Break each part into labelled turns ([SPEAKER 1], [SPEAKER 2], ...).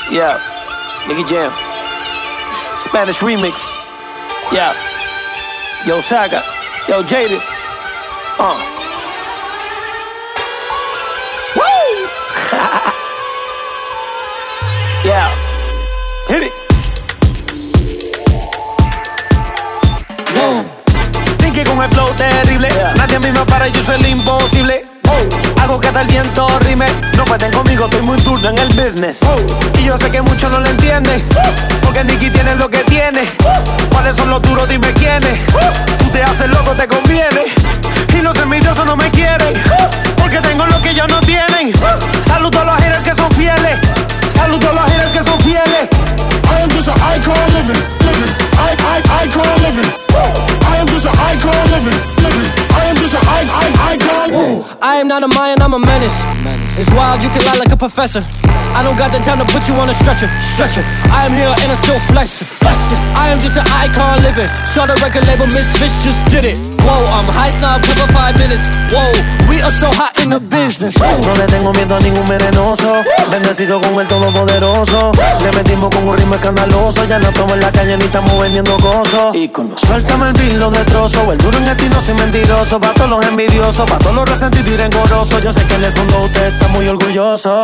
[SPEAKER 1] Yeah, Nicky Jam. Spanish remix. Yeah. Yo, Saga. Yo, Jaded. Woo! Yeah. Hit it. Nicky con el flow terrible. Nadie a mí me para, yo soy el imposible. Hago que hasta el viento rime. No pueden conmigo, estoy muy duro en el business. Y yo sé que muchos no lo entienden, porque Nicky tiene lo que tiene. ¿Cuáles son los duros? Dime quiénes. Tú te haces loco, te conviene. Y los envidiosos no me quieren, porque tengo lo que ellos no tienen. Saludo a los haters que son fieles. Saludo a los haters que son fieles.
[SPEAKER 2] I am just an icon living. Icon living. I am just an icon living. I am just an icon.
[SPEAKER 3] I am not a Mayan, I'm a menace. It's wild, you can lie like a professor. I don't got the time to put you on a stretcher. I am here and I'm still flexing. I am just an icon living. Start a record label, Misfits just did it. Whoa, I'm high snob, cover 5 minutes. Whoa, we are so hot in the business.
[SPEAKER 1] No le tengo miedo a ningún venenoso. Bendecido con el todopoderoso. Le metimos con un ritmo escandaloso. Ya no estamos en la calle ni estamos vendiendo cosas. Suéltame el beat, lo destrozo. El duro en el no soy mentiroso. Pa' todos los envidiosos, pa' todos los resentidos y rencorosos. Yo sé que en el fondo usted está muy orgulloso.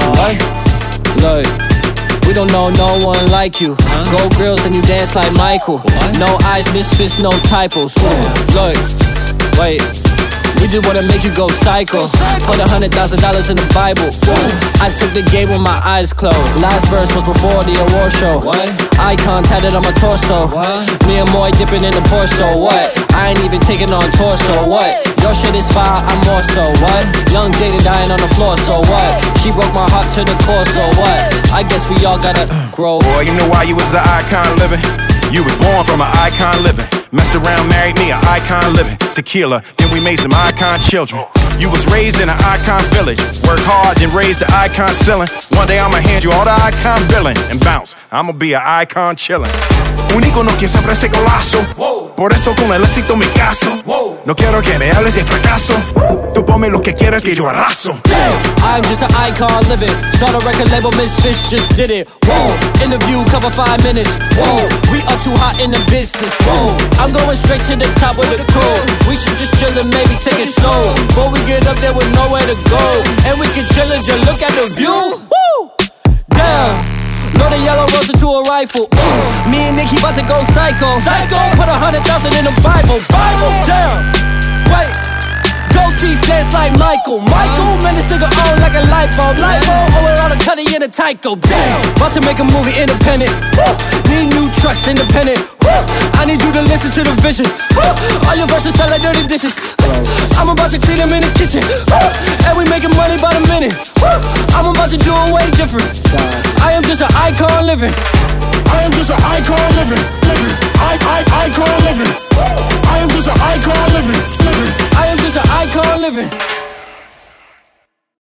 [SPEAKER 3] Look, we don't know no one like you. Gold grills and you dance like Michael. No eyes, misfits, no typos. Look, wait. We just wanna make you go psycho. Put $100,000 in the Bible. I took the game with my eyes closed. Last verse was before the award show. Icon tatted on my torso. Me and Moy dipping in the Porsche. What? I ain't even taking on tour. So what? Your shit is fire, I'm more so. What? Young Jada dying on the floor. So what? She broke my heart to the core. So what? I guess we all gotta grow.
[SPEAKER 4] Boy, you know why you was an icon living? You was born from an icon living. Messed around, married me, an icon living. Tequila, then we made some icon children. You was raised in an icon village. Work hard, then raised the icon ceiling. One day I'ma hand you all the icon billing. And bounce, I'ma be an icon chillin'. Un ícono que siempre ese golazo. Por eso con el éxito mi caso. No quiero que me hables de fracaso. Tú ponme lo que quieras que yo arraso.
[SPEAKER 3] I'm just an icon living. Start a record label, Misfits just did it. Whoa, interview cover 5 minutes. Whoa, we are too hot in the business. Whoa, I'm going straight to the top with the crew. We should just chill and maybe take it slow. Before we get up there with nowhere to go, and we can chill and just look at the view. Woo! Damn. Load a yellow rose into a rifle. Me and Nicky about to go psycho. Put $100,000 in the Bible. Damn. Wait. Gold teeth dance like Michael. Man, this nigga on like a light bulb. Over all the cutty in a Tyco. Damn. About to make a movie independent. Need new trucks independent. I need you to listen to the vision. All your verses sound like dirty dishes. I'm about to clean them in the kitchen. And we making money by the minute. I'm about to do it way different. I am just an icon living.
[SPEAKER 2] I am just an icon living. Icon living. I am just an icon living.
[SPEAKER 3] I am just an icon living.